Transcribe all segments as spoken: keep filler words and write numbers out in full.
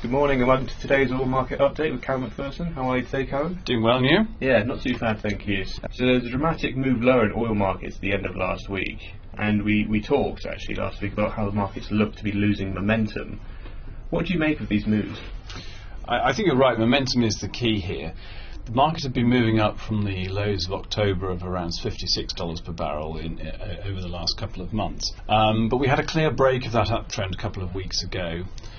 Good morning and welcome to today's oil market update with Callum McPherson. How are you today, Callum? Doing well, and you? Yeah, not too bad, thank you. So there's a dramatic move lower in oil markets at the end of last week, and we, we talked actually last week about how the markets look to be losing momentum. What do you make of these moves? I, I think you're right, momentum is the key here. The markets have been moving up from the lows of October of around fifty-six dollars per barrel in, uh, over the last couple of months. Um, but we had a clear break of that uptrend a couple of weeks ago.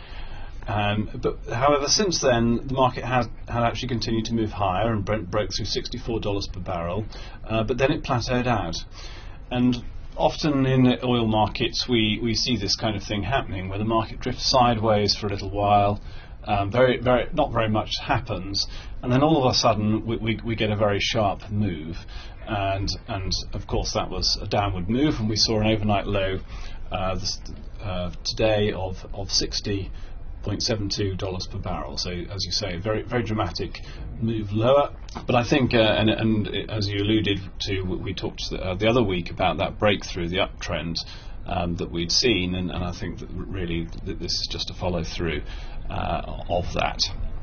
Um, but however, since then the market has had actually continued to move higher, and Brent broke through sixty-four dollars per barrel, uh, but then it plateaued out. And often in oil markets we, we see this kind of thing happening, where the market drifts sideways for a little while, um, very very not very much happens, and then all of a sudden we, we, we get a very sharp move, and and of course that was a downward move, and we saw an overnight low uh, this, uh, today of of sixty zero point seven two dollars per barrel. So, as you say, very very dramatic move lower. But I think, uh, and, and as you alluded to, we talked uh, the other week about that breakthrough, the uptrend um, that we'd seen, and, and I think that really that this is just a follow through uh, of that.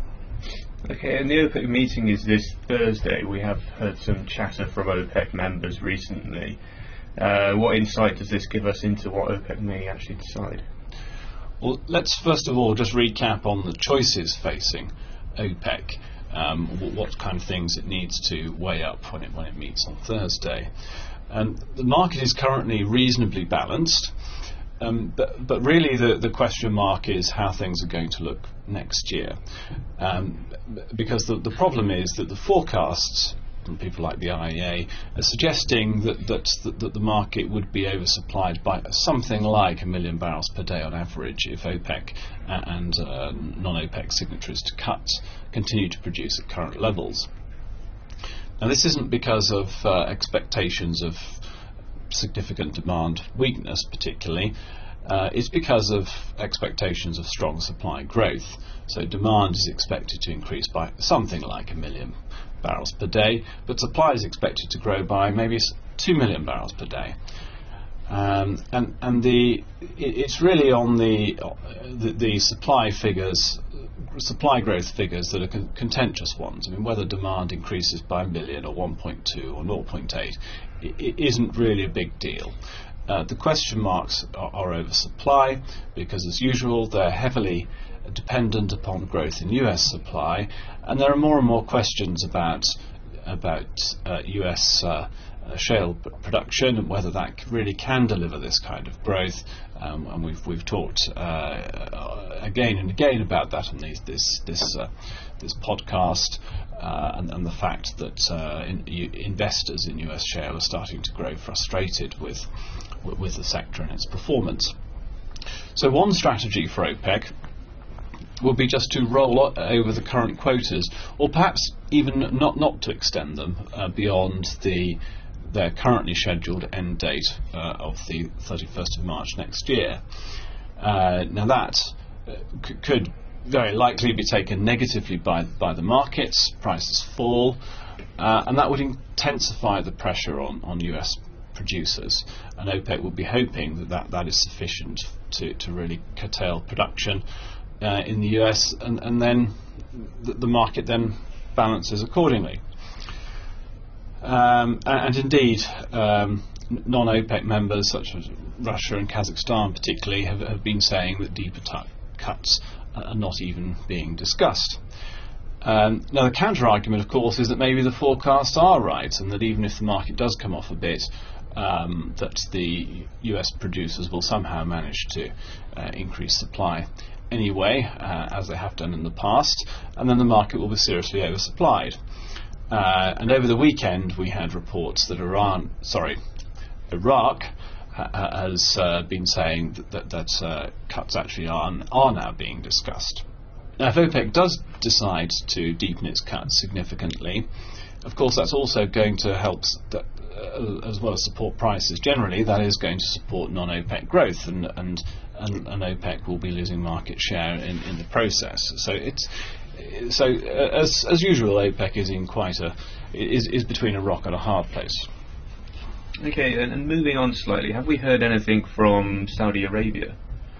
Okay, and the OPEC meeting is this Thursday. We have heard some chatter from OPEC members recently. Uh, what insight does this give us into what OPEC may actually decide? Well, let's first of all just recap on the choices facing OPEC, um, what kind of things it needs to weigh up when it when it meets on Thursday. And the market is currently reasonably balanced, um, but, but really the, the question mark is how things are going to look next year. Um, because the, the problem is that the forecasts from people like the I E A are suggesting that, that, that, that the market would be oversupplied by something like a million barrels per day on average if OPEC and uh, non-OPEC signatories to cuts continue to produce at current levels. Now, this isn't because of uh, expectations of significant demand weakness particularly. Uh, it's because of expectations of strong supply growth. So demand is expected to increase by something like a million barrels per day, but supply is expected to grow by maybe two million barrels per day. Um, and and the it, it's really on the, the the supply figures, supply growth figures that are con- contentious ones. I mean, whether demand increases by a million or one point two or zero point eight, it, it isn't really a big deal. Uh, the question marks are, are over supply, because as usual they're heavily dependent upon growth in U S supply, and there are more and more questions about about uh, U S uh, uh, shale p- production and whether that really can deliver this kind of growth. Um, and we've we've talked uh, again and again about that on these, this this uh, this podcast, uh, and, and the fact that uh, in, u- investors in U S shale are starting to grow frustrated with with the sector and its performance. So one strategy for OPEC will be just to roll over the current quotas, or perhaps even not not to extend them uh, beyond the their currently scheduled end date uh, of the thirty-first of March next year. Uh, now that uh, c- could very likely be taken negatively by by the markets. Prices fall, uh, and that would intensify the pressure on, on U S producers, and OPEC would be hoping that that, that is sufficient to, to really curtail production Uh, in the U S, and, and then the, the market then balances accordingly. Um, and, and indeed, um, non-OPEC members such as Russia and Kazakhstan particularly have, have been saying that deeper t- cuts are not even being discussed. Um, now the counter-argument, of course, is that maybe the forecasts are right, and that even if the market does come off a bit, um, that the U S producers will somehow manage to uh, increase supply anyway, uh, as they have done in the past, and then the market will be seriously oversupplied. Uh, and over the weekend we had reports that Iran, sorry, Iraq uh, has uh, been saying that, that, that uh, cuts actually are, are now being discussed. Now, if OPEC does decide to deepen its cuts significantly, of course that's also going to help, st- uh, as well as support prices generally, that is going to support non-OPEC growth, and, and And, and OPEC will be losing market share in, in the process. So it's so uh, as as usual, OPEC is in quite a is is between a rock and a hard place. Okay, and, and moving on slightly, have we heard anything from Saudi Arabia?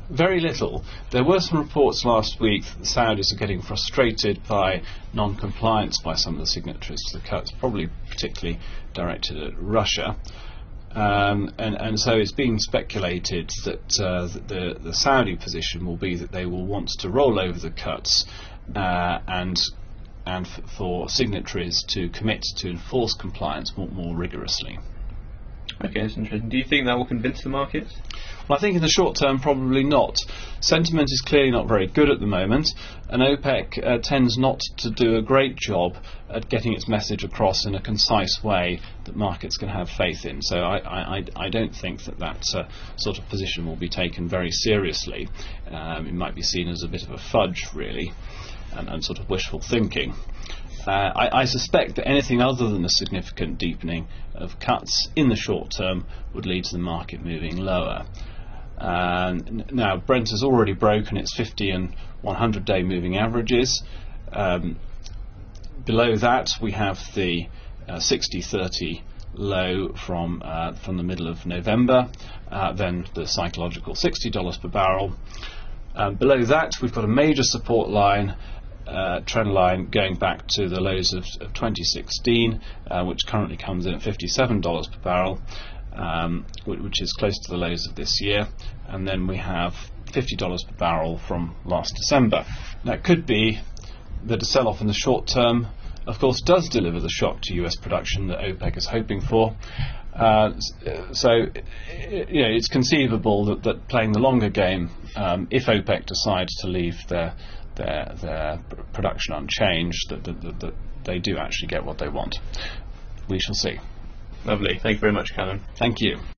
Very little. There were some reports last week that the Saudis are getting frustrated by non-compliance by some of the signatories to the cuts, probably particularly directed at Russia. Um, and, and so it's being speculated that, uh, that the, the Saudi position will be that they will want to roll over the cuts uh, and and f for signatories to commit to enforce compliance more, more rigorously. Okay, that's interesting. Do you think that will convince the markets? Well, I think in the short term, probably not. Sentiment is clearly not very good at the moment, and OPEC uh, tends not to do a great job at getting its message across in a concise way that markets can have faith in. So I, I, I don't think that that uh, sort of position will be taken very seriously. Um, it might be seen as a bit of a fudge, really, and, and sort of wishful thinking. Uh, I, I suspect that anything other than a significant deepening of cuts in the short term would lead to the market moving lower. Uh, now, Brent has already broken its fifty and one hundred day moving averages. Um, below that, we have the uh, sixty thirty low from uh, from the middle of November, uh, then the psychological sixty dollars per barrel. Uh, below that, we've got a major support line, Uh, trend line going back to the lows of, of twenty sixteen, uh, which currently comes in at fifty-seven dollars per barrel, um, which is close to the lows of this year. And then we have fifty dollars per barrel from last December. Now, it could be that a sell-off in the short term, of course, does deliver the shock to U S production that OPEC is hoping for. Uh, so, you know, it's conceivable that, that playing the longer game, um, if OPEC decides to leave their their their production unchanged, that, that, that, that they do actually get what they want. We shall see. Lovely. Thank you very much, Callum. Thank you.